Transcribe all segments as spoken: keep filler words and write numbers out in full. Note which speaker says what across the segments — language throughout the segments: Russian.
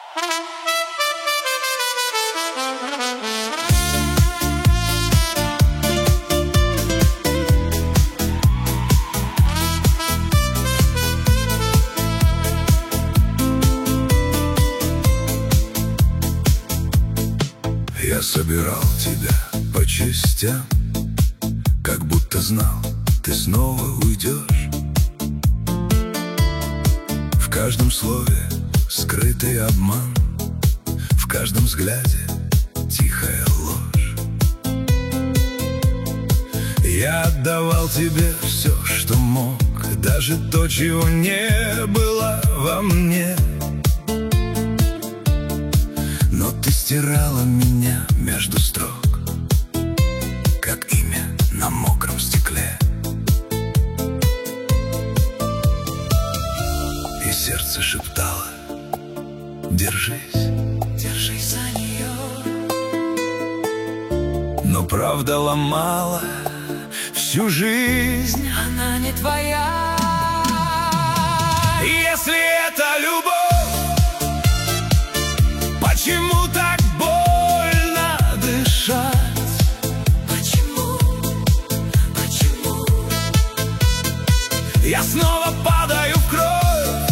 Speaker 1: Я собирал тебя по частям, как будто знал, ты снова уйдешь. В каждом слове скрытый обман, в каждом взгляде тихая ложь. Я отдавал тебе все, что мог, даже то, чего не было во мне. Но ты стирала меня между строк, как имя на мокром стекле. И сердце шептало: держись, держись за нее. Но правда ломала всю жизнь,
Speaker 2: она не твоя.
Speaker 1: Если это любовь, почему так больно дышать?
Speaker 2: Почему, почему
Speaker 1: Я снова падаю в кровь,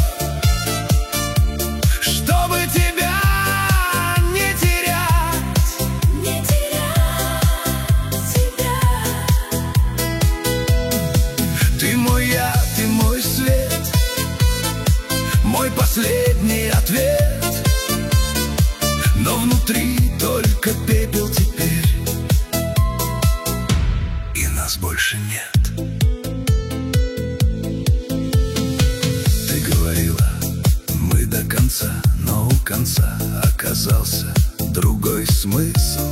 Speaker 1: чтобы тебя не терять,
Speaker 2: не терять тебя?
Speaker 1: Ты мой я, ты мой свет, мой последний ответ. Но внутри только пепел теперь, и нас больше нет. Ты говорила, мы до конца, но у конца оказался другой смысл.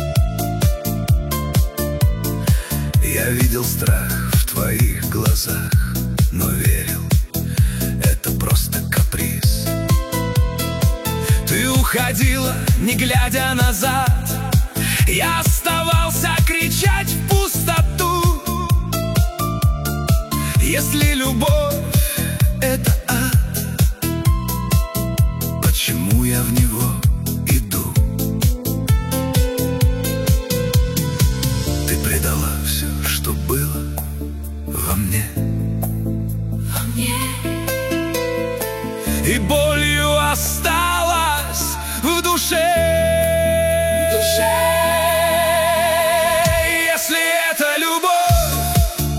Speaker 1: Я видел страх в твоих глазах, но верил, это просто каприз. Ты уходила, не глядя назад, я оставался кричать в пустоту. Если любовь — это ад, почему я в него иду? Ты предала все, что было во мне,
Speaker 2: во мне,
Speaker 1: и болью осталась в душе.
Speaker 2: в душе.
Speaker 1: Если это любовь,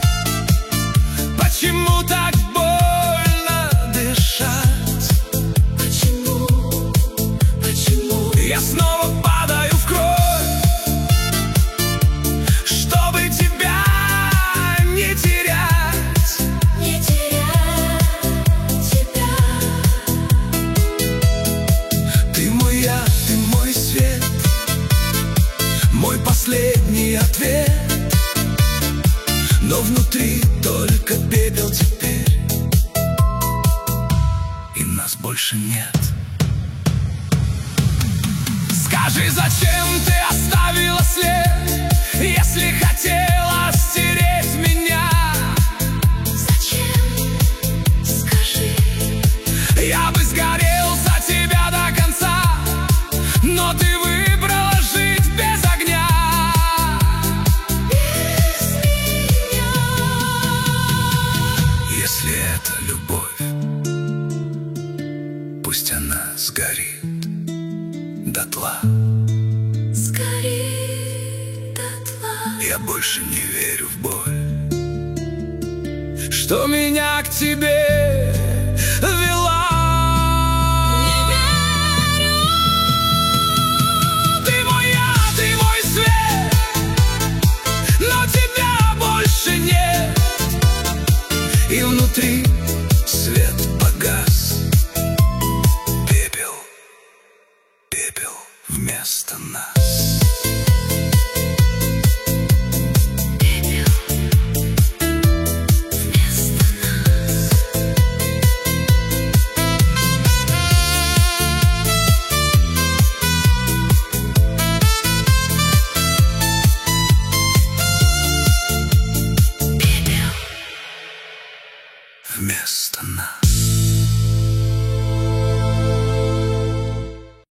Speaker 1: почему так больно дышать?
Speaker 2: Почему, почему
Speaker 1: Я снова падаю в кровь, чтобы тебя не терять,
Speaker 2: не терять тебя?
Speaker 1: Ты мой я, ты мой свет, мой последний ответ. Но внутри только пепел теперь, и нас больше нет. Скажи, зачем ты оставила след, если хотела стереть меня?
Speaker 2: Зачем? Скажи.
Speaker 1: Я бы сгорел за тебя до конца, но ты выбрала жить без огня.
Speaker 2: Без меня.
Speaker 1: Если это любовь, пусть она сгорит дотла.
Speaker 2: Сгори дотла.
Speaker 1: Я больше не верю в боль, что меня к тебе вела.
Speaker 2: Не верю.
Speaker 1: Ты мой я, ты мой свет, но тебя больше нет. И внутри свет погас, пепел, пепел вместо нас.